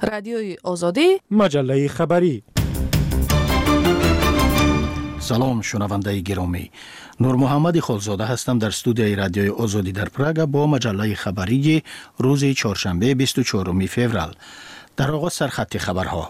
رادیوی آزادی، مجله خبری. سلام شنونده گرامی، نور محمد خالزاده هستم در استودیوی رادیوی آزادی در پراگ با مجله خبری روز چهارشنبه 24 فوریه. در آغاز سرخط خبرها.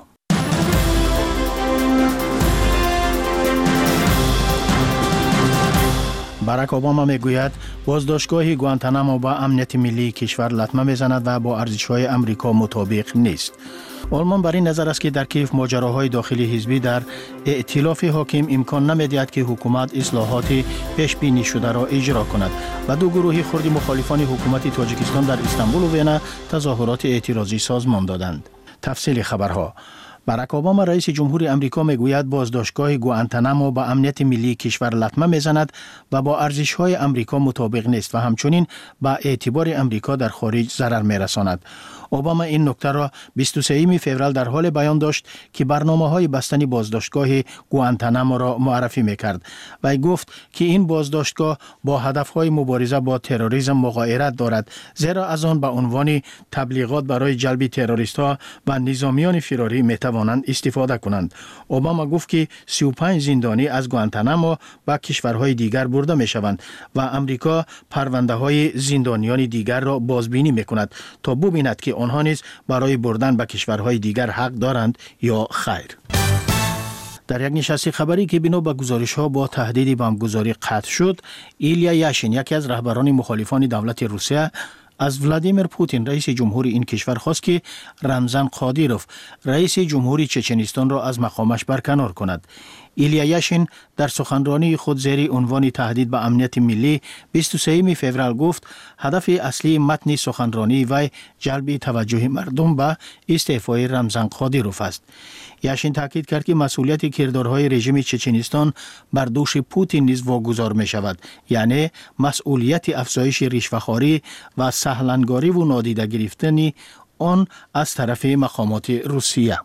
باراک اوباما میگوید بازداشتگاه گوانتانامو با امنیت ملی کشور لطمه میزند و با ارزش‌های آمریکا مطابق نیست. آلمان بر این نظر است که در کیف ماجراهای داخلی حزبی در ائتلاف حاکم امکان نمی‌دهد که حکومت اصلاحات پیش بینی شده را اجرا کند و دو گروه خردی مخالفان حکومت تاجیکستان در استانبول و وینا تظاهرات اعتراضی سازمان دادند. تفصیل خبرها. باراک اوباما رئیس جمهوری آمریکا میگوید بازداشتگاه گوانتانامو با امنیت ملی کشور لطمه میزند و با ارزش‌های آمریکا مطابق نیست و همچنین با اعتبار آمریکا در خارج ضرر میرساند. اوباما این نکته را 23 فوریه در حال بیان داشت که برنامه‌های بستن بازداشتگاه گوانتانامو را معرفی میکرد و گفت که این بازداشتگاه با هدف‌های مبارزه با تروریسم مغایرت دارد، زیرا از آن به عنوان تبلیغات برای جلب تروریست‌ها و نظامیان فراری میتوانند استفاده کنند. اوباما گفت که 35 زندانی از گوانتانامو به کشورهای دیگر برده میشوند و آمریکا پرونده‌های زندانیان دیگر را بازبینی میکند تا ببیند که آنها نیز برای بردن به کشورهای دیگر حق دارند یا خیر. در یک نشست خبری که بنا به گزارش‌ها با تهدید بمبگذاری قطع شد، ایلیا یاشین یکی از رهبران مخالفان دولت روسیه از ولادیمیر پوتین رئیس جمهوری این کشور خواست که رمزان قادیروف رئیس جمهوری چچنستان را از مقامش برکنار کند. ایلیا یاشین در سخنرانی خود زیر عنوان تهدید به امنیت ملی 23 فوریه گفت هدف اصلی متن سخنرانی و جلب توجه مردم به استعفای رمزان قادیروف است. یاشین تاکید کرد که مسئولیت کردارهای رژیم چچنستان بر دوش پوتین نیز واگذار می شود، یعنی مسئولیت افزایش رشوه‌خواری و سهلنگاری و نادیده گرفتن آن از طرف مقامات روسیه.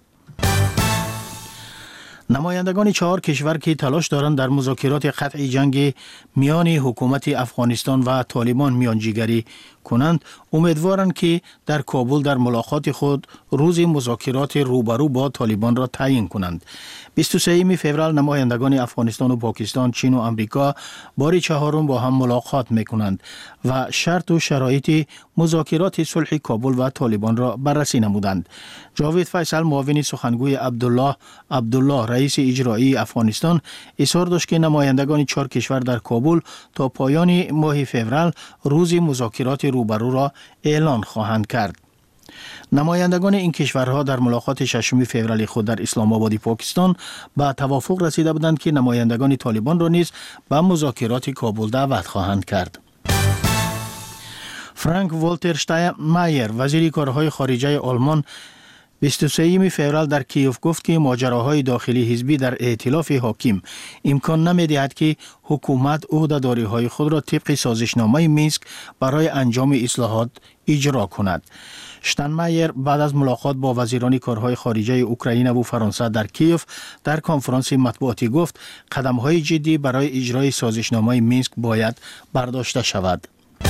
نمایندگان 4 کشور که تلاش دارند در مذاکرات قطع جنگ میان حکومت افغانستان و طالبان میانجیگری کنند، امیدوارند که در کابل در ملاقات خود روز مذاکرات روبرو با طالبان را تعیین کنند. 23 فوریه نمایندگان افغانستان و پاکستان، چین و آمریکا بار چهارم با هم ملاقات میکنند و شرط و شرایط مذاکرات صلح کابل و طالبان را بررسی نمودند. جاوید فیصل معاون سخنگوی عبدالله رئیس اجرایی افغانستان اصرار داشت که نمایندگان 4 کشور در کابل تا پایان ماه فوریه روز مذاکرات روبرو را اعلان خواهند کرد. نمایندگان این کشورها در ملاقات 6 فوریه خود در اسلام آباد پاکستان به توافق رسیده بودند که نمایندگان طالبان را نیز به مذاکرات کابل دعوت خواهند کرد. فرانک والتر شتاینمایر وزیر کارهای خارجه آلمان 23 فوریه در کیف گفت که ماجراهای داخلی حزبی در ائتلاف حاکم امکان نمی‌دهد که حکومت عهده‌داری‌های خود را طبق سازشنامه مینسک برای انجام اصلاحات اجرا کند. شتاینمایر بعد از ملاقات با وزیران کارهای خارجه اوکراین و فرانسه در کیف در کنفرانس مطبوعاتی گفت قدم‌های جدی برای اجرای سازشنامه مینسک باید برداشته شود.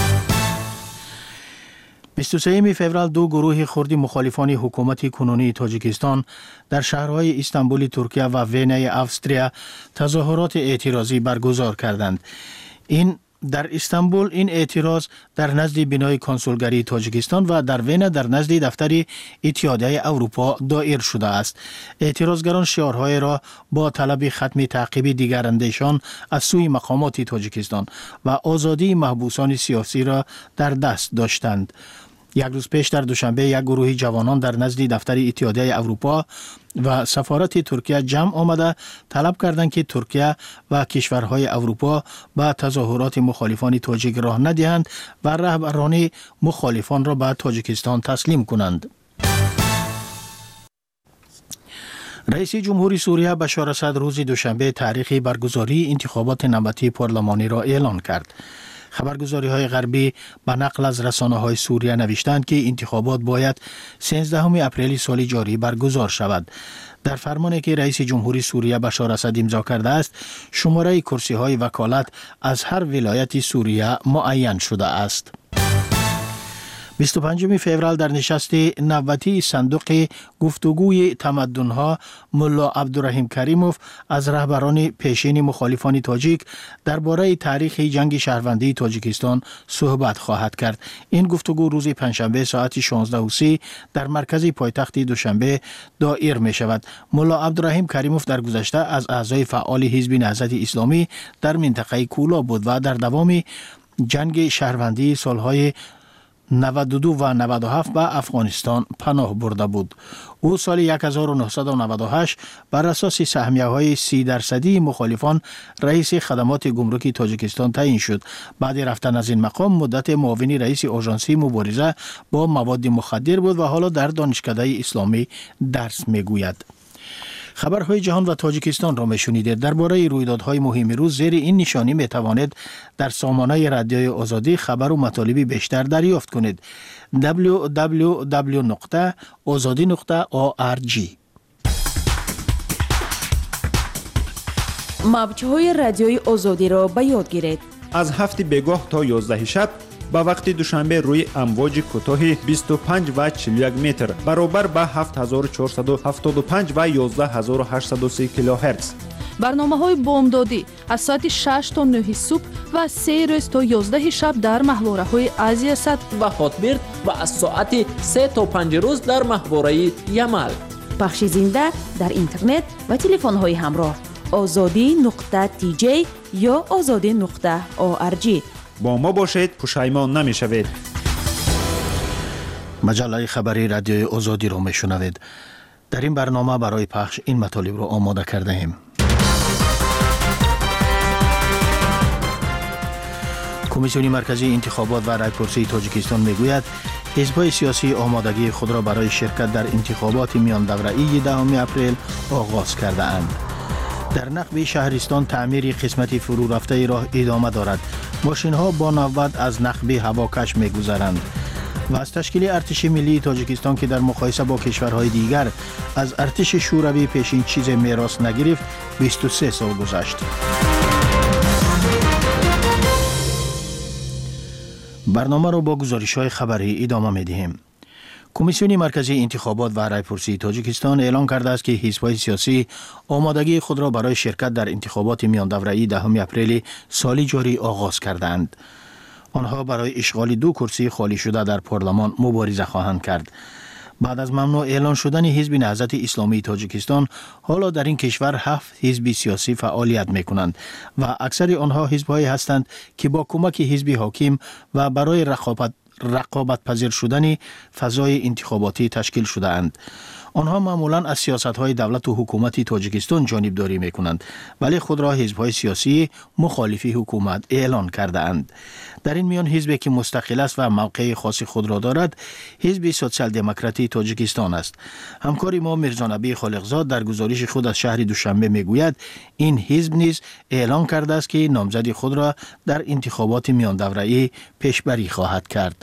23 فوریه 2 گروه خردی مخالفان حکومت کنونی تاجیکستان در شهرهای استانبول ترکیه و وینا استریا تظاهرات اعتراضی برگزار کردند. در استانبول این اعتراض در نزد بنای کنسولگری تاجیکستان و در وینا در نزد دفتر اتحادیه اروپا دایر شده است. اعتراضگران شعارهای را با طلب ختم تعقیب دیگراندیشان از سوی مقامات تاجیکستان و آزادی محبوسان سیاسی را در دست داشتند. یک روز پیش در دوشنبه یک گروه جوانان در نزد دفتر اتحادیه اروپا و سفارت ترکیه جمع آمده طلب کردند که ترکیه و کشورهای اروپا به تظاهرات مخالفان تاجیک راه ندهند و رهبران مخالفان را به تاجیکستان تسلیم کنند. رئیس جمهوری سوریه بشار اسد روز دوشنبه تاریخ برگزاری انتخابات نوبتی پارلمانی را اعلان کرد. خبرگزاری‌های غربی به نقل از رسانه‌های سوریه نوشتند که انتخابات باید 13 اپریل سال جاری برگزار شود. در فرمانی که رئیس جمهوری سوریه بشار اسد امضا کرده است، شماره کرسی‌های وکالت از هر ولایت سوریه معین شده است. 25 فوریه در نشست نوبتی صندوق گفتگوی تمدن‌ها ملا عبدالرحیم کریموف از رهبران پیشین مخالفان تاجیک درباره تاریخ جنگ شهروندی تاجیکستان صحبت خواهد کرد. این گفتگو روز پنجشنبه ساعت 16:30 در مرکز پایتخت دوشنبه دایر می شود. ملا عبدالرحیم کریموف در گذشته از اعضای فعال حزب نهضت اسلامی در منطقه کولا بود و در دوام جنگ شهروندی سالهای 92 و 97 به افغانستان پناه برده بود. او سال 1998 بر اساس سهمیه‌های 30% مخالفان رئیس خدمات گمرکی تاجیکستان تعیین شد. بعد رفتن از این مقام مدت معاون رئیس آژانس مبارزه با مواد مخدر بود و حالا در دانشکده اسلامی درس می‌گوید. خبرهای جهان و تاجیکستان را میشنیدید. درباره رویدادهای مهم روز زیر این نشانی میتوانید در سامانه رادیوی آزادی خبر و مطالب بیشتر دریافت کنید. www.azadi.org. موج‌های رادیوی آزادی را به یاد گیرید. از 7 بگاه تا 11 شب با وقت دوشنبه روی امواج کوتاه 25 و 41 متر برابر با 7475 و 11830 کیلوهرتز. برنامه‌های بامدادی از ساعت 6 تا 9 صبح و 3 روز تا 11 شب در محوره‌های آسیا صد و هاتبرد و از ساعت 3 تا 5 روز در محوره یمل. پخش زنده در اینترنت و تلفن‌های همراه azadi.tj یا azadi.org. با ما باشید، پشیمان نمی‌شوید. مجله خبری رادیوی آزادی را میشنوید. در این برنامه برای پخش این مطالب را آماده کرده ایم. کمیسیون مرکزی انتخابات و رایپرسی تاجیکستان میگوید حزب‌های سیاسی آمادگی خود را برای شرکت در انتخابات میان دوره‌ای 10 اپریل آغاز کرده اند. در نقب شهرستان تعمیر قسمت فرو رفته راه ادامه دارد. ماشین ها با نوبت از نقب هواکش می گذرند و از تشکیل ارتش ملی تاجیکستان که در مقایسه با کشورهای دیگر از ارتش شوروی پیشین چیز میراث نگرفت 23 سال گذشت. برنامه را با گزارش های خبری ادامه می دهیم. کمیسیون مرکزی انتخابات و رایپرسی تاجیکستان اعلام کرده است که حزب‌های سیاسی آمادگی خود را برای شرکت در انتخابات میان دوره‌ای 10 اپریل سال جاری آغاز کردند. آنها برای اشغال 2 کرسی خالی شده در پارلمان مبارزه خواهند کرد. بعد از ممنوع اعلان شدن حزب نهضت اسلامی تاجیکستان، حالا در این کشور 7 حزب سیاسی فعالیت می‌کنند و اکثر آنها حزب‌هایی هستند که با کمک حزب حاکم و برای رقابت پذیر شدن فضای انتخاباتی تشکیل شده اند. آنها معمولاً از سیاست‌های دولت و حکومت تاجیکستان جانبداری می‌کنند ولی خود را حزب‌های سیاسی مخالف حکومت اعلان کرده اند. در این میان حزبی که مستقل است و موقع خاص خود را دارد حزب سوسیال دموکراتی تاجیکستان است. همکار ما میرزا نبی خالقزاد در گزارش خود از شهر دوشنبه میگوید این حزب نیز اعلان کرده است که نامزد خود را در انتخابات میان دوره‌ای پیشبری خواهد کرد.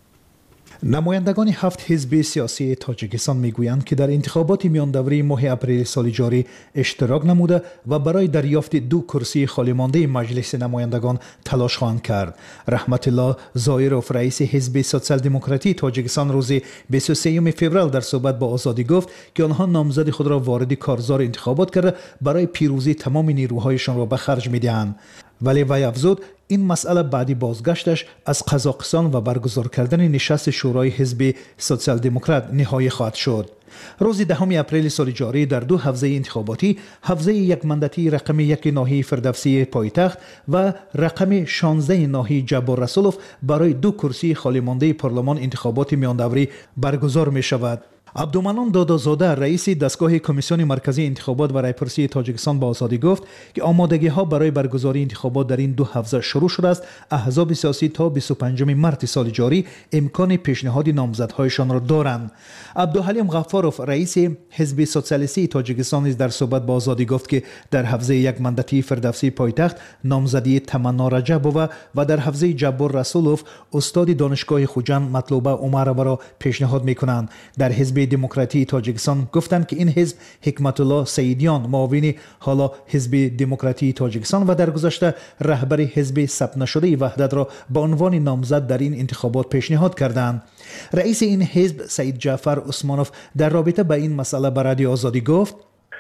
نمایندگان 7 حزب سیاسی تاجیکستان میگویند که در انتخابات میان دوره ماه اپریل سال جاری اشتراک نموده و برای دریافت 2 کرسی خالی مانده مجلس نمایندگان تلاش خواهند کرد. رحمت الله زایروف رئیس حزب سوسیال دموکراتی تاجیکستان روز 23 فوریه در صحبت با آزادی گفت که آنها نامزد خود را وارد کارزار انتخابات کرده برای پیروزی تمام نیروهایشان را به خرج میدهند. ولی وی افزود این مسئله بعدی بازگشتش از قزاقستان و برگزار کردن نشست شورای حزب سوسیال دموکرات نهایی خواهد شد. روز 10 اپریل سال جاری در 2 حوزه انتخاباتی، حوزه یک مندتی رقم 1 ناحیه فردوسی پایتخت و رقم 16 ناحیه جبار رسولوف برای 2 کرسی خالی مانده پارلمان انتخابات میان دوره برگزار می شود. عبدالمنان دادازاده رئیس دستگاه کمیسیون مرکزی انتخابات و رایپرسی تاجیکستان با آزادی گفت که آمادگی ها برای برگزاری انتخابات در این 2 حوزه شروع شده است. احزاب سیاسی تا 25 مارس سال جاری امکان پیشنهاد نامزدهایشان را دارند. عبدالحلیم غفاروف رئیس حزب سوسیالیستی تاجیکستان در صحبت با آزادی گفت که در حوزه یک مندتی فردوسی پایتخت نامزدی تمنا رجبووا و در حوزه جبار رسولوف استاد دانشگاه خوجند مطلوبه عمرova را پیشنهاد میکنند. در حزب دموکراتی تاجیکستان گفتند که این حزب حکمت الله سیدیان معاون حالا حزب دموکراتی تاجیکستان و در گذشته رهبر حزب ثبت نشده وحدت را به عنوان نامزد در این انتخابات پیشنهاد کردند. رئیس این حزب سعید جعفر عثمانوف در رابطه با این مسئله به رادیو آزادی گفت: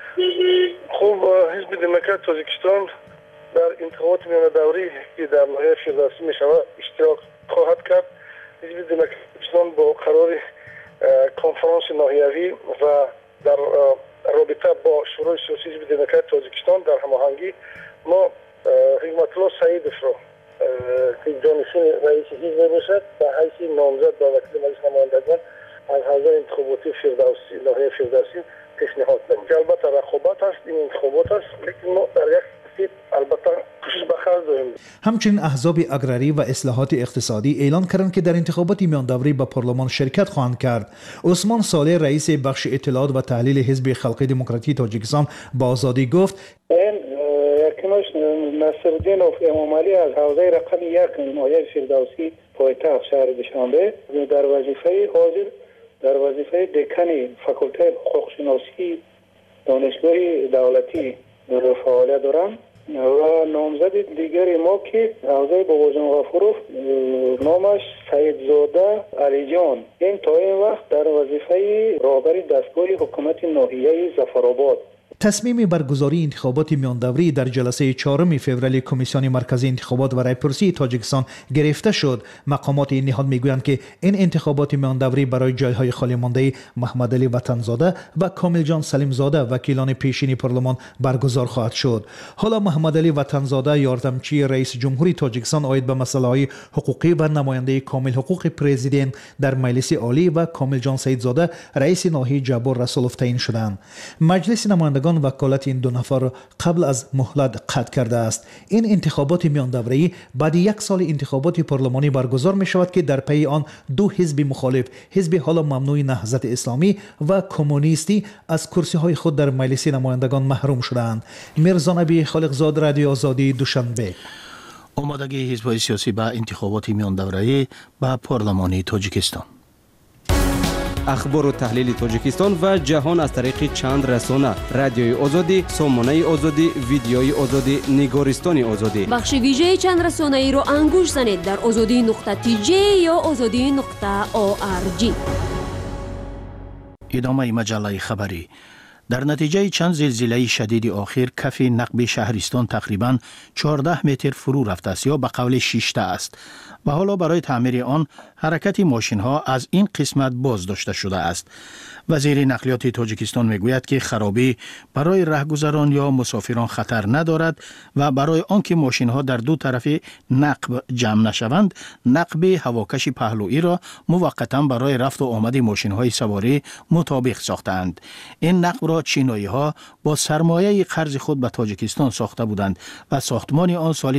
خب حزب دموکرات تاجیکستان در انتخابات میان دوری که در ناحیه فردوسی می شود اشتراک خواهد کرد. حزب دموکرات تاجیکستان با قرار کنفرانس ناحیوی و در رابطه با شورای سیاسی حزب دموکرات تاجیکستان در هماهنگی ما حکمت الله سیدیف را که جانشین رئیس حزب باشد به حیث نامزد به وکیل مجلس نمایندگان از حوزه انتخاباتی فردوسی ناحیه فردوسی پیشنهاد دادیم که البته رقابت است، این انتخابات است، لیکن ما در یک سیت البته کوشش به خرج داریم. همچنین احزاب اگراری و اصلاحات اقتصادی اعلان کردند که در انتخابات میان دوری به پارلمان شرکت خواهند کرد. عثمان صالح رئیس بخش اطلاعات و تحلیل حزب خلقی دموکراتی تاجیکستان با آزادی گفت: یکمش نصرالدین امامعلی از حوزه رقم 1 ناحیه فردوسی پایتخت شهر دوشنبه در وظیفه حاضر در وظیفه دکان فاکولته حقوق شناسی دانشگاه دولتی فعالیت دارم و نامزد دیگری ما که حوزه باباجان غفورов نامش سیدزاده علی جان این تا این وقت در وظیفه رهبر دستگاه حکومت ناحیه ظفرآباد. تصمیم برگزاری انتخابات میان دوری در جلسه 4 فوریه کمیسیون مرکزی انتخابات و رایپرسی تاجیکستان گرفته شد. مقامات این نهاد میگویند که این انتخابات میان دوری برای جایهای خالی مانده محمد علی وطنزاده و کامل جان سلیم زاده وکیلان پیشین پارلمان برگزار خواهد شد. حالا محمد علی وطنزاده یاردمچی رئیس جمهوری تاجیکستان آید به مسائل حقوقی و نماینده کامل حقوق پرزیدنت در مجلس عالی و کامل جان سیدزاده رئیس ناحیه جبار رسولوف تعیین شدند. مجلس نمایندگان وکالت این دو نفر را قبل از مهلت قطع کرده است. این انتخابات میان دوره‌ای بعد یک سال انتخابات پارلمانی برگزار می شود که در پی آن دو حزب مخالف، حزب حالا ممنوع نهضت اسلامی و کمونیستی، از کرسی های خود در مجلس نمایندگان محروم شدند. میرزا نبی خالقزاد، رادیو آزادی، دوشنبه. آمادگی حزب‌های سیاسی با انتخابات میان دوره‌ای با پارلمانی تاجیکستان. اخبار و تحلیل تاجیکستان و جهان از طریق چند رسانه: رادیوی آزادی، سامانه آزادی، ویدیوی آزادی، نگارستان آزادی. بخش ویژه چند رسانه ای رو انگوش زنید در azadi.tj یا azadi.org. ادامه مجله خبری. در نتیجه چند زلزله شدید اخیر کف نقب شهرستان تقریباً 14 متر فرو رفته است یا به قول شیشته است و حالا برای تعمیر آن حرکت ماشین ها از این قسمت باز داشته شده است. وزیر نقلیات تاجیکستان میگوید که خرابی برای رهگذران یا مسافران خطر ندارد و برای آنکه ماشین ها در دو طرف نقب جمع نشوند، نقب هواکش پهلویی را موقتا برای رفت و آمد ماشین های سواری مطابق ساختند. این نقب را چینایی ها با سرمایه قرض خود به تاجیکستان ساخته بودند و ساختمان آن سال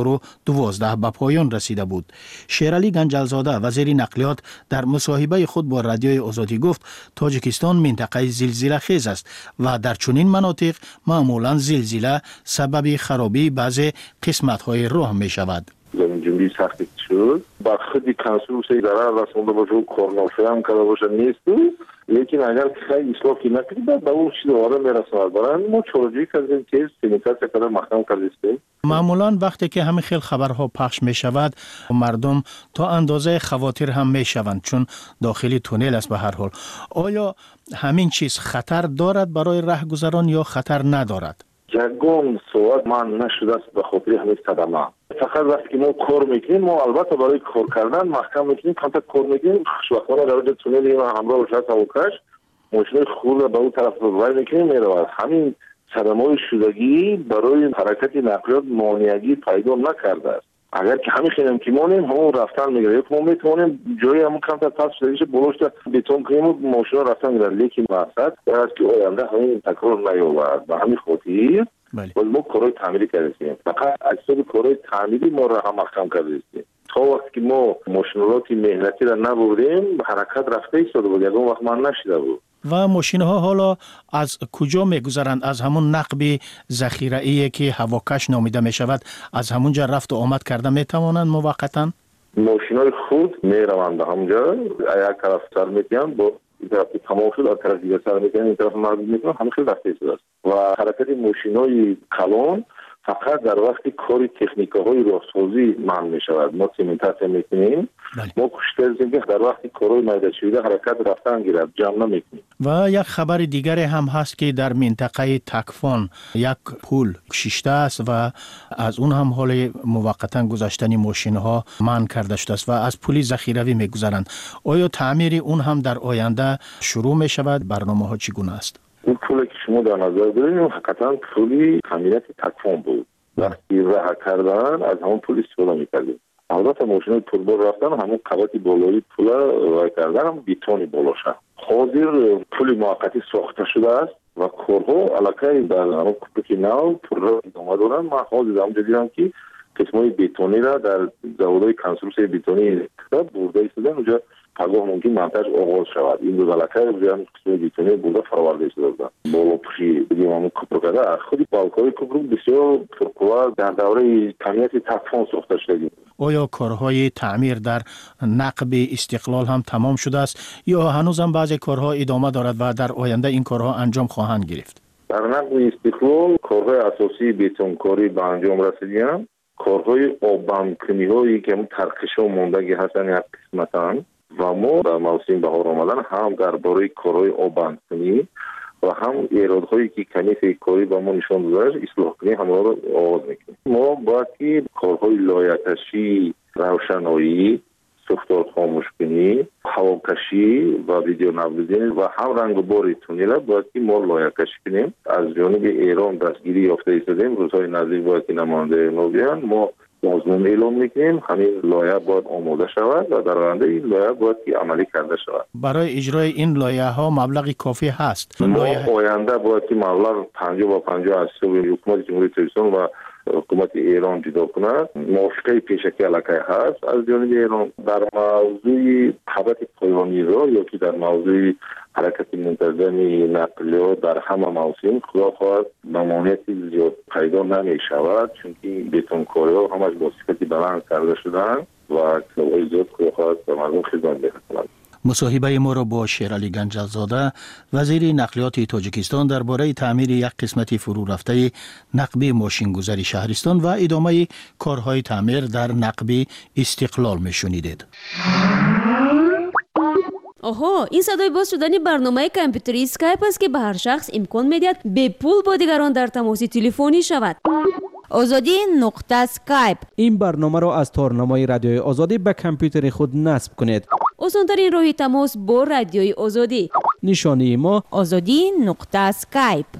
2012 به پایان رسیده بود. شیرعلی گنجلزاده وزیر نقلیات در مصاحبه خود با رادیوی آزادی گفت تاجیکستان منطقه زلزله خیز است و در چنین مناطق معمولا زلزله سبب خرابی بعضی قسمت‌های راه می شود. جنبی سختی شد با خودی کنسروسی ضرر رسونده باشه کارنافه هم کرده باشه نیست، لیکن اگر خیلی اصلاح که نکنید به اون چیز دوباره میرسوند. برای ما چورجی کردیم که سینیتاسیا کردن محکم کردیم. معمولا وقتی که همه خیل خبرها پخش می شود مردم تا اندازه خواطر هم می شوند چون داخلی تونل است. به هر حال آیا همین چیز خطر دارد برای رهگذران یا خطر ندارد؟ یگان سوال من نشده است به خاطر همین صدمه. فقط وقتی که ما کار میکنیم ما البته برای کار کردن محکم میکنیم، کانتاکت کار میکنیم، خوشبختانه در وجه تونلی و همراه باشه هواکش ماشین خورد به اون طرف رو میکنیم میرود. همین صدمه شدگی برای حرکت نقلیات مانعی پیدا نکرده است. اگر که همین خیلی امکانیم همون رفتن میگیره، یک ما میتونیم جایی همون کانتاکت پاس شدگیش بلوشت بتون کنیم و ماشین رفتن میگیره، لیکن مقصد است که آینده همین تکرار نیاورد. به همین خاطر باز ما کارهای تعمیری کردیم، فقط اجزای کارهای تعمیری ما را هم محکم کردیم. تا وقتی که ما ماشینالات مهنتی را نبردیم حرکت رفته ایستاده بود، یکم وقت من نشیده بود. و ماشین ها حالا از کجا میگذرند؟ از همون نقب ذخیره‌ای که هواکش نامیده می شود از همونجا رفت و آمد کرده می توانند موقتا؟ ماشین های خود می روند همونجا، یک طرف سر میتیم با این طرف تمام شد از طرف دیگه سر میکنن، این طرف مربوط میکنن، همه خیلی وقت ایستاده است و حرکت ماشینای کلان فقط در وقتی کار تکنیک‌های راهسازی منع می‌شود. ما سیمنتاسیون می‌کنیم، ما کوشش که در وقتی کارهای میدانشویی حرکت رفتن گیرد جمع نمی‌کنیم. و یک خبر دیگری هم هست که در منطقه تکفان یک پول شیشته است و از اون هم حال موقتا گذاشتن ماشین‌ها منع کرده شده است و از پول ذخیروی می‌گذرند. آیا تعمیر اون هم در آینده شروع می‌شود؟ برنامه‌ها چگونه است؟ اون پولی که شما در نظر بگیرید حقیقتا پولی کمیت تکفان بود. وقتی راه کردن از همون پول استفاده می‌کردیم. البته ماشین پولبار رفتن همون قبط بالایی پول راه کردن هم بیتونی بالا شد. حاضر پول موقتی ساخته شده است و کارها علاقه در همون کوپک نو پول را ادامه دارن. من حاضر دارم دیدم که قسمای بیتونی را در زوادهای کنسترکسیون بیتونی برده ایستادن اونجا پگاه ممکن منتج آغاز شود. این دو علاقه رو قسمای بیتونی برده فراورده ایستادن. بالا پشی بگیم همون کوپک خودی بالکای کوپک بسیار پرقوه در دوره کمیت تکفان ساخته شده. آیا کارهای تعمیر در نقب استقلال هم تمام شده است یا هنوز هم بعضی کارها ادامه دارد و در آینده این کارها انجام خواهند گرفت؟ در نقب استقلال کارهای اساسی بیتونکاری به انجام رسیدند. کارهای آببندکنی هایی که هم ترکش‌ها ماندگی هستند یک قسمتن و ما در موسم بهار آمدن هم درباره کارهای آببندکنی و هم ایرادهایی که کمی کاری با ما نشان داده اصلاح کنی همه را آغاز میکنیم. ما باید که کارهای لایه‌کشی، روشنایی، سوختار خاموش کنی، هواکشی و ویدیو نویزی و هم رنگ و بار تونل باید که ما لایه‌کشی کنیم. از جانب ایران دستگیری یافته ایستادیم. روزهای نزدیک باید که نماینده ما بیان. ما مضمون اعلام میکنیم همین لایحه باید آماده شود و در آینده این لایحه باید که عملی کرده شود. برای اجرای این لایحه ها مبلغ کافی هست؟ ما آینده باید که مبلغ 50 و 50 از حکومت جمهوری ترکستان و حکومت ایران جدا کند. موافقه پیشکی علاقه هست از جانب ایران در موضوع حبت پایانی را یا که در موضوع حرکت منتظم نقلیات در همه موسم خدا خواهد ممانعتی زیاد پیدا نمی شود چون که بیتونکاری ها همش با صفت بلند کرده شدن و کلوهای زیاد خدا خواهد به مردم خدمت بکنند. مصاحبه ما را با شیرعلی گنجزاده وزیر نقلیات تاجیکستان درباره تعمیر یک قسمت فرو رفته نقب ماشینگذاری شهرستان و ادامه کارهای تعمیر در نقب استقلال میشنیدید. آها، این صدای باز شدن برنامه کامپیوتری اسکایپ است که به هر شخص امکان میدهد به پول با دیگران در تماس تلفنی شود. azadi.skype این برنامه را از تارنمای رادیوی آزادی به کامپیوتر خود نصب کنید. آسان‌ترین راه تماس با رادیوی آزادی. نشانی ما azadi.skype.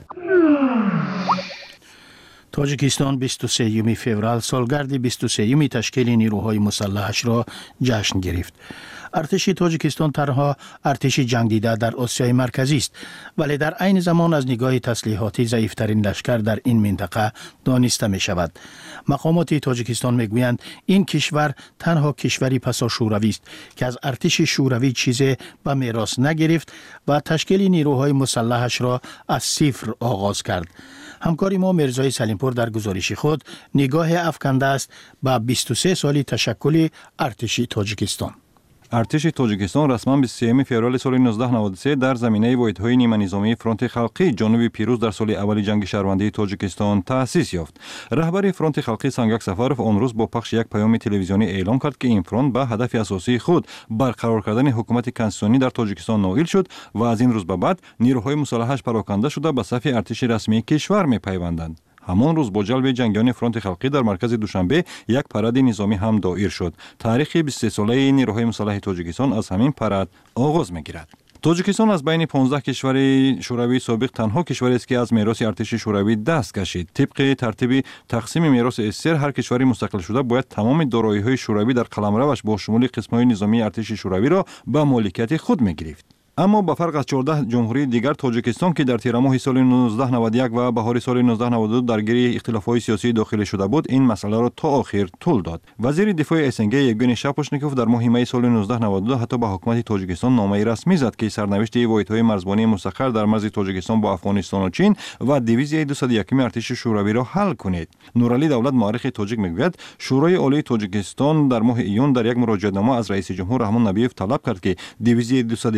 تاجیکستان 23 فوریه سالگرد 23 تشکیل نیروهای مسلحش را جشن گرفت. ارتش تاجیکستان تنها ارتش جنگ دیده در آسیای مرکزی است ولی در عین زمان از نگاه تسلیحاتی ضعیف‌ترین لشکر در این منطقه دانسته می شود. مقامات تاجیکستان می گویند این کشور تنها کشوری پسا شوروی است که از ارتش شوروی چیزی به میراث نگرفت و تشکیل نیروهای مسلحش را از صفر آغاز کرد. همکاری ما مرزای سلیمپور در گزارش خود نگاه افکنده است به 23 سالی تشکل ارتش تاجیکستان. ارتش تاجیکستان رسما 23 فوریه سال 1993 در زمینه واحدهای نیمه نظامی فرانت خلقی جنوب پیروز در سال اول جنگ شهروندی تاجیکستان تأسیس یافت. رهبر فرانت خلقی سنگک سفرов آن روز با پخش یک پیام تلویزیونی اعلام کرد که این فرانت به هدف اساسی خود برقرار کردن حکومت کنستیتوسیونی در تاجیکستان نائل شد و از این روز به بعد نیروهای مسلحش پراکنده شده به صف ارتش رسمی کشور می‌پیوندند. همان روز با جلب جنگیان فرانت خلقی در مرکز دوشنبه یک پرد نظامی هم دایر شد. تاریخ 23 ساله نیروهای مسلح تاجیکستان از همین پرد آغاز می‌گیرد. تاجیکستان از بین 15 کشور شوروی سابق تنها کشوری است که از میراث ارتش شوروی دست کشید. طبق ترتیب تقسیم میراث استر هر کشوری مستقل شده باید تمام دارایی‌های شوروی در قلمروش با شمول قسم‌های نظامی ارتش شوروی را به مالکیت خود می‌گرفت. اما با فرق از 14 جمهوری دیگر تاجیکستان که در تیر ماه سال 1991 و بهار سال 1992 درگیر اختلافات سیاسی داخلی شده بود این مسئله را تا آخر طول داد. وزیر دفاع اسنگ یگین شاپوشنیکوف در ماه می سال 1992 حتی به حکومت تاجیکستان نامه رسمی زد که سرنوشت واحدهای مرزبانی مستقر در مرز تاجیکستان با افغانستان و چین و دیویزیای 201 ارتش شوروی را حل کنید. نورعلی دولت مورخ تاجیک میگوید شورای عالی تاجیکستان در ماه ایون در یک مراجعه‌نامه از رئیس جمهور رحمان نبیف طلب کرد که دیویزیای 201 را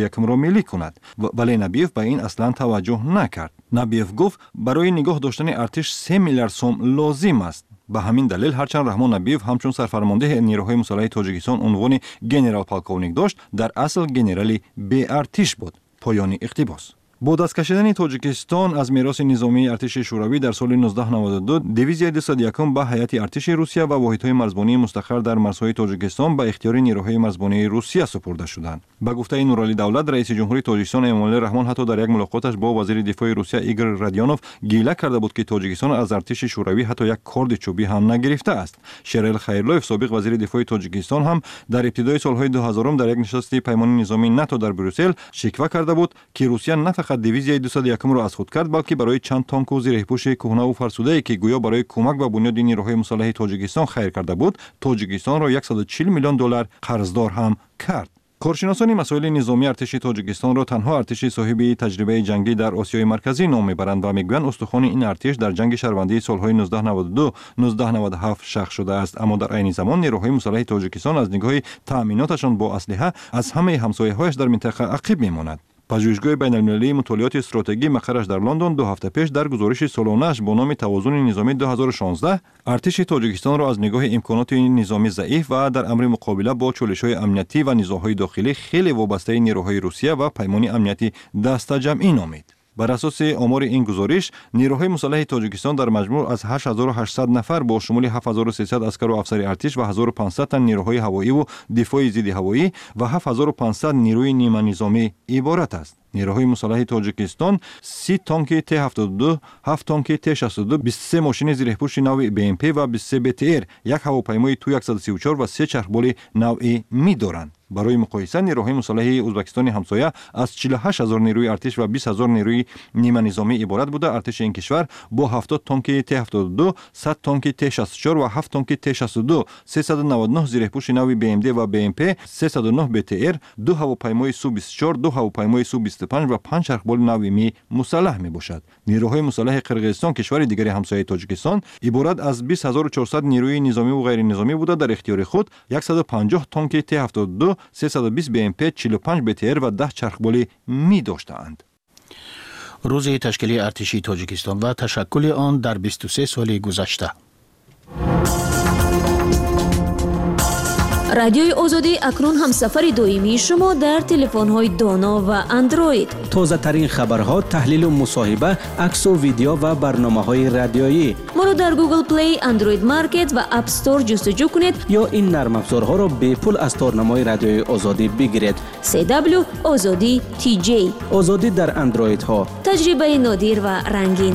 ملی کند، ولی نبیف به این اصلا توجه نکرد. نبیف گفت برای نگاه داشتن ارتش 3 میلیارد سوم لازم است. به همین دلیل هرچند رحمان نبیف همچون سرفرمانده نیروهای مسلح تاجیکستان عنوان گنرال پالکوونیک داشت، در اصل گنرالی بی ارتش بود. پایان اقتباس. با دست کشیدن تاجیکستان از میراث نظامی ارتش شوروی در سال 1992 دیویزیای 201 به هیئت ارتش روسیه و واحدهای مرزبانی مستقر در مرزهای تاجیکستان به اختیار نیروهای مرزبانی روسیه سپرده شدند. به گفته نورعلی دولت، رئیس جمهوری تاجیکستان امامعلی رحمان حتی در یک ملاقاتش با وزیر دفاع روسیه ایگور رادیانوف گیله کرده بود که تاجیکستان از ارتش شوروی حتی یک کارد چوبی هم نگرفته است. شریل خیرلویف سابق وزیر دفاع تاجیکستان هم در ابتدای سالهای 2000 در یک نشست پیمان نظامی ناتو در بروسل شکوه کرده بود که روسیه نه فقط دیویزیای 201 را از خود کرد، بلکه برای چند تانک و زیره‌پوش کهنه و فرسوده که گویا برای کمک به بنیاد نیروهای مسلح تاجیکستان خیر کرده بود، تاجیکستان را 140 میلیون دلار قرضدار هم کرد. کارشناسان مسائل نظامی ارتش تاجیکستان را تنها ارتش صاحب تجربه جنگی در آسیای مرکزی نام میبرند و میگویند استخوان این ارتش در جنگ شهروندی سالهای 1992 1997 شق شده است، اما در عین زمان نیروهای مسلح تاجیکستان از نگاه تأمیناتشان با اسلحه از همه همسایه‌هایش در منطقه عقب میماند. پژوهشگاه بین‌المللی مطالعات استراتژی مقرش در لندن 2 هفته پیش در گزارش سالانه‌اش با نام توازن نظامی 2016 ارتش تاجیکستان را از نگاه امکانات نظامی ضعیف و در امر مقابله با چالش‌های امنیتی و نزاع‌های داخلی خیلی وابسته نیروهای روسیه و پیمان امنیتی دست جمعی نامید. بر اساس آمار این گزارش، نیروهای مسلح تاجیکستان در مجموع از 8800 نفر با شمول 7300 عسکر و افسر ارتش و 1500 تن نیروهای هوایی و دفاع ضد هوایی و 7500 نیروی نیمه نظامی عبارت است. نیروهای مسلح تاجیکستان 30 تانک T-72، 7 تانک T-62، 23 ماشین زیره‌پوش نوع BMP و 23 BTR، یک هواپیمای Tu-134 و 3 چرخبال نوع می دارند. برای مقایسه نیروهای مسلح ازبکستان همسایه از 48000 نیروی ارتش و 20000 نیروی نیمه نظامی عبارت بوده. ارتش این کشور با 70 تانک T-72، 100 تانک T-64 و 7 تانک T-62، 399 زیره‌پوش نوع BMD و BMP، 309 BTR، 2 هواپیمای Su-24، 2 هواپیمای Su-25 و 5 چرخبال نوع می مسلح می باشد. نیروهای مسلح قرقیزستان کشور دیگر همسایه تاجیکستان عبارت از 20400 نیروی نظامی و غیر نظامی بوده. در اختیار خود 150 تانک T-72، 320 BMP، 45 BTR و 10 چرخبال می داشتند. روز تشکیل ارتشی تاجیکستان و تشکل آن در 23 سال گذشته. رادیوی آزادی اکنون هم سفر دائمی شما در تلفن‌های دانا و اندروید. تازه ترین خبرها، تحلیل و مصاحبه، عکس و ویدیو و برنامه‌های رادیویی. ما را در گوگل پلی، اندروید مارکت و اپ استور جستجو کنید یا این نرم افزارها را به پول از تارنمای رادیوی آزادی بگیرید. CW آزادی TJ. آزادی در اندروید ها. تجربه نادر و رنگین.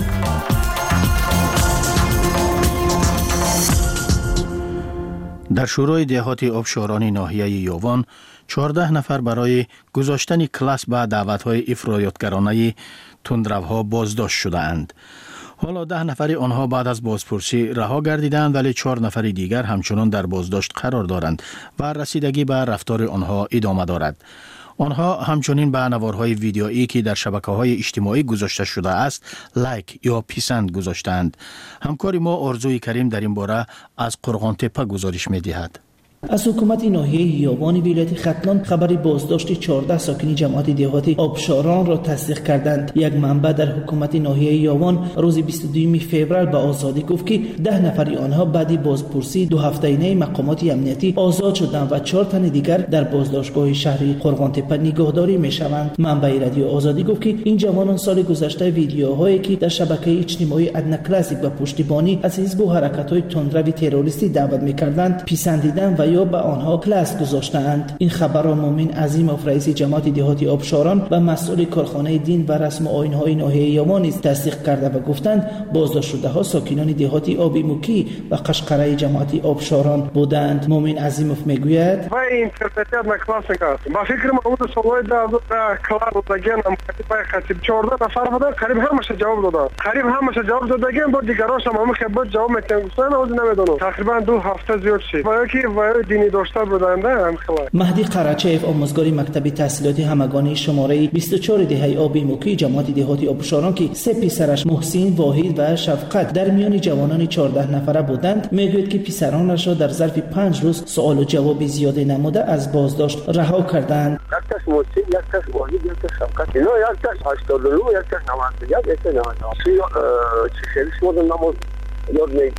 در شورای دهاتی آبشارانی ناحیه یاوان 14 نفر برای گذاشتن کلاس به دعوت‌های افراطگرانه تندروها بازداشت شده‌اند. حالا 10 نفر آنها بعد از بازپرسی رها گردیدند، ولی 4 نفر دیگر همچنان در بازداشت قرار دارند و رسیدگی به رفتار آنها ادامه دارد. آنها همچنین به نوارهای ویدیویی که در شبکه‌های اجتماعی گذاشته شده است لایک یا پیسند گذاشتند. همکار ما آرزوی کریم در این باره از قرغانتپه گزارش می‌دهد. از حکومت ناحیه یاوان ولایت ختلان خبر بازداشت 14 ساکن جماعت دهاتی آبشاران را تصدیق کردند. یک منبع در حکومت ناحیه یاوان روز 22 فوریه به آزادی گفت که 10 نفر آنها بعد بازپرسی 2 هفته‌ای مقامات امنیتی آزاد شدند و 4 تن دیگر در بازداشتگاه شهری قرغانتپه نگهداری می‌شوند. منبع رادیو آزادی گفت که این جوانان سال گذشته ویدیوهایی که در شبکه اجتماعی ادنا کلاسیک و پشتیبانی از حزب و حرکت‌های تندرو تروریستی دعوت می‌کردند پسندیدند و یا به آنها کلاس گذاشتند. این خبر را مومن عظیموف رئیس جماعت دهاتی آبشاران و مسئول کارخانه دین و رسم و آیین‌های ناحیه یاوان نیز تصدیق کرده و گفتند بازداشت شده‌ها ساکنان دهاتی آبی موکی و قشقره جماعت آبشاران بودند. مومن عظیموف میگوید و اینترنتی одноклассников با فکر ما اون سوال داد کلاس دادن خطیب 14 نفر بودن قریب همش جواب دادن با دیگران هم که بود جواب میتونن گفتن او نمیدونم تقریبا 2 هفته زیاد شد و یکی دینی داشته بودند همخلا. مهدی قرچیف آموزگار مکتب تحصیلات همگانی شماره 24 دهه آبی موکی جماعت دهاتی آبشاران که سه پسرش محسن، واحد و شفقت در میان جوانان 14 نفره بودند میگوید که پسرانش را در ظرف 5 روز سوال و جواب زیاده نموده از بازداشت رها کردند. یک تاش محسن، یک تاش واحد، یک تاش شفقت، اینا یک تاش 89، یک تاش 91، یک تاش 92. چه خیلی شما نماز یاد نمی‌گیرند.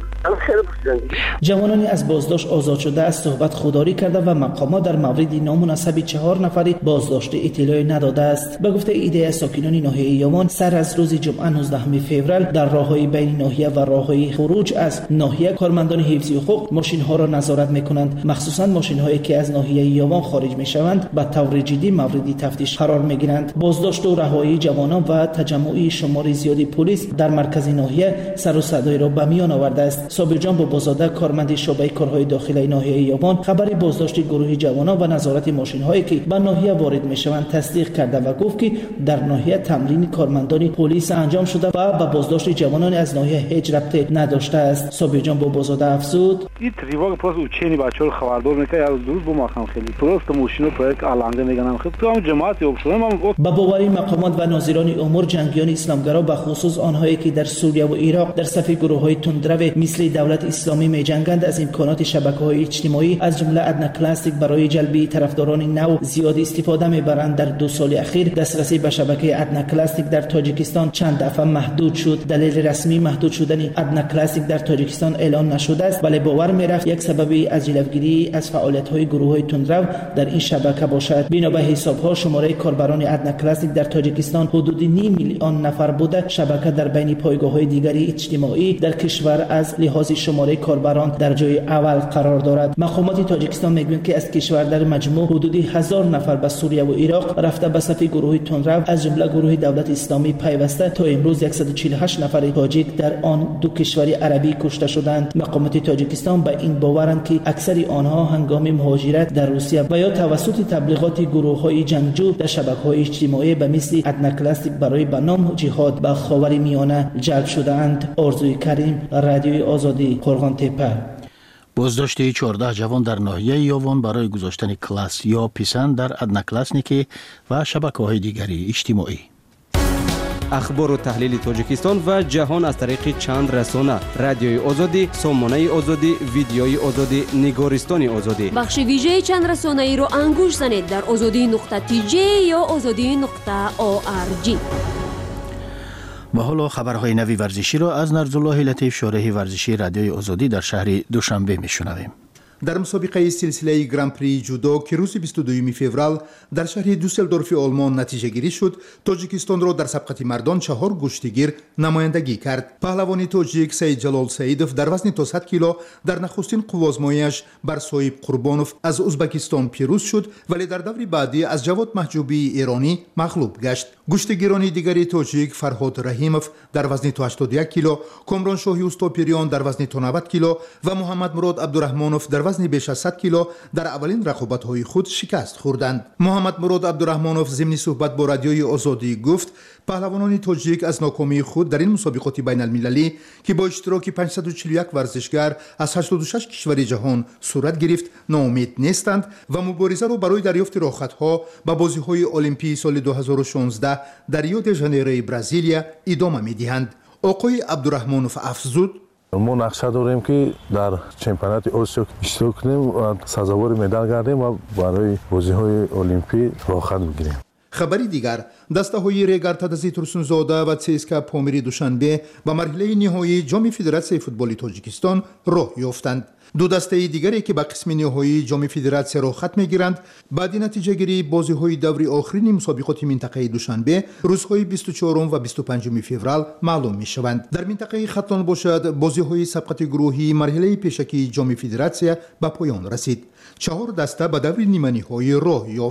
جوانانی از بازداشت آزاد شده از صحبت خودداری کرده و مقامات در مورد نامناسب 4 نفری بازداشت اطلاعی نداده است. به گفته ایده ساکنان ناحیه یاوان سر از روز جمعه 19 فوریه در راههای بین ناحیه و راههای خروج از ناحیه کارمندان حفظ حقوق ماشین‌ها را نظارت می‌کنند، مخصوصا ماشین‌هایی که از ناحیه یاوان خارج می‌شوند به طور جدی مورد تفتیش قرار می‌گیرند. بازداشت و رهایی جوانان و تجمع شمار زیادی پلیس در مرکز ناحیه سر و صدای را به میان آورده است. صابر جان بابازاده کارمند شعبه کارهای داخلی ناحیه یاوان خبر بازداشت گروه جوانان و نظارت ماشین‌هایی که به ناحیه وارد می‌شوند تصدیق کرده و گفت که در ناحیه تمرین کارمندان پلیس انجام شده و به بازداشت جوانان از ناحیه هیچ ربطی نداشته است. صابر جان بابازاده افزود: این تریواگ پس اوچینی بچه‌ها رو خبردار می‌کنه از درست با ماخم خیلی درست ماشینو پروژه علنگه میگن خب تو هم جماعت اوبشون با باوری مقامات و ناظران امور جنگیان اسلامگرا به خصوص آنهایی که در سوریه و عراق در صف گروه‌های تندرو مثل دولت اسلامی می‌جنگند از امکانات شبکه‌های اجتماعی از جمله ادنا کلاسیک برای جلب طرفداران نو زیاد استفاده می‌برند. در 2 سال اخیر دسترسی به شبکه ادنا کلاسیک در تاجیکستان چند دفعه محدود شد. دلیل رسمی محدود شدن ادنا کلاسیک در تاجیکستان اعلام نشده است، ولی باور می‌رفت یک سببی از جلوگیری از فعالیت‌های گروه‌های تندرو در این شبکه باشد. بنا به حساب‌ها شماره کاربران ادنا کلاسیک در تاجیکستان حدود 9 میلیون نفر بوده. شبکه در بین پایگاه‌های دیگری اجتماعی در کشور از لحاظ شماره کاربران در جای اول قرار دارد. مقامات تاجیکستان میگویند که از کشور در مجموع حدود 1000 نفر به سوریه و عراق رفته به صف گروه تندرو از جمله گروه دولت اسلامی پیوسته. تا امروز 148 نفر تاجیک در آن 2 کشور عربی کشته شدند. مقامات تاجیکستان به این باورند که اکثر آنها هنگام مهاجرت در روسیه و یا توسط تبلیغات گروه‌های جنگجو در شبکه‌های اجتماعی به مثل ادنا کلاسیک برای به نام جهاد به خاورمیانه جلب شده‌اند. آرزوی کریم، رادیوی آزادی، قرغان تپه. بازداشت 14 جوان در ناحیه یاوان برای گذاشتن کلاس یا پیسند در ادنا کلاسنیکی و شبکه‌های دیگری اجتماعی. اخبار و تحلیل تاجیکستان و جهان از طریق چند رسانه: رادیوی آزادی، سامانه آزادی، ویدیوی آزادی، نگارستان آزادی. بخش ویژه چند رسانه ای رو انگوش زنید در azadi.tj یا azadi.org. و حالا خبرهای نوی ورزشی را از نرزالله لطیف شارح ورزشی رادیوی آزادی در شهر دوشنبه میشنویم. در مسابقه سلسله گران پری جودو که روز 22 فوریه در شهر دوسلدورف آلمان نتیجه گیری شد، تاجیکستان را در سبقت مردان 4 گشتگیر نمایندگی کرد. پهلوان تاجیک سید جلال سیدов در وزن تا 100 کیلو در نخستین قوازمایش بر صاحب قربانوف از ازبکستان پیروز شد، ولی در دور بعدی از جواد محجوبی ایرانی مغلوب گشت. گشتگیران دیگری تاجیک فرهاد رحیمов در وزن تا 81 کیلو، کامران شاهی استاپیریان در وزن تا 90 کیلو و محمد مراد عبدالرحمانوف در وزن بیش از 100 کیلو در اولین رقابت‌های خود شکست خوردند. محمد مراد عبدالرحمانوف ضمن صحبت با رادیوی آزادی گفت پهلوانان تاجیک از ناکامی خود در این مسابقات بین المللی که با اشتراک 541 ورزشگر از 86 کشور جهان صورت گرفت ناامید نیستند و مبارزه را برای دریافت راحت‌ها به بازی‌های المپی سال 2016 در ریو د ژانیرو برزیلیا ادامه می‌دهند. آقای عبدالرحمانوف افزود: ما نقشه داریم که در چمپیونات آسیا اشتراک کنیم و سزاوار مدال گردیم و برای بازی‌های المپی راحت بگیریم. خبری دیگر، دسته‌های ریگارتادازی ترسونزاده و CSKA پامیری دوشنبه به مرحله نهایی جام فدراسیون فوتبال تاجیکستان راه یافتند. 2 دسته دیگری که به قسم نهایی جام فدراسیون راه خط می‌گیرند بعد نتیجه گیری بازی‌های دوری آخرین مسابقات منطقه دوشنبه روزهای 24 و 25 فوریه معلوم می‌شوند. در منطقه ختلان باشد بازی‌های سبقت گروهی مرحله پیشکی جام فدراسیون به پایان رسید. 4 دسته به دور نیمه نهایی راه یافت.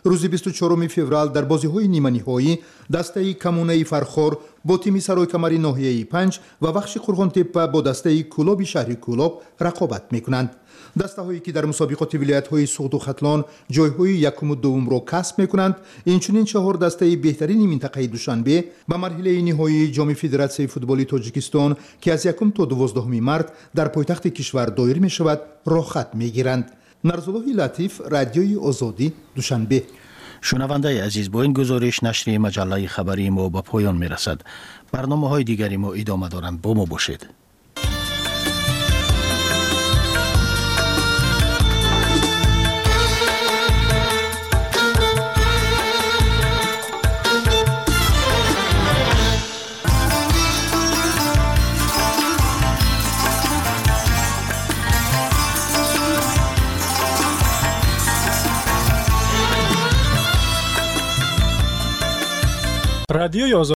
روز 24 فوریه در بازی‌های نیمه‌نهایی دسته کمونه فرخور با تیم سرایکمری ناحیه 5 و بخش قرغان تپه با دسته کلاب شهر کلاب رقابت می‌کنند. دسته‌هایی که در مسابقات ولایت‌های سوخت و ختلان جای‌های یکم و دوم را کسب می‌کنند، اینچنین 4 دسته بهترین منطقه دوشنبه به مرحله نهایی جام فدراسیون فوتبال تاجیکستان که از 1 تا 12 مارس در پایتخت کشور دایر می‌شود، راه خط می‌گیرند. نرزالله لطیف، رادیوی آزادی، دوشنبه. شنونده عزیز، با این گزارش نشر مجله خبری ما به پایان می‌رسد. برنامه‌های دیگری ما ادامه دارند. با ما باشید. رادیوی آزادی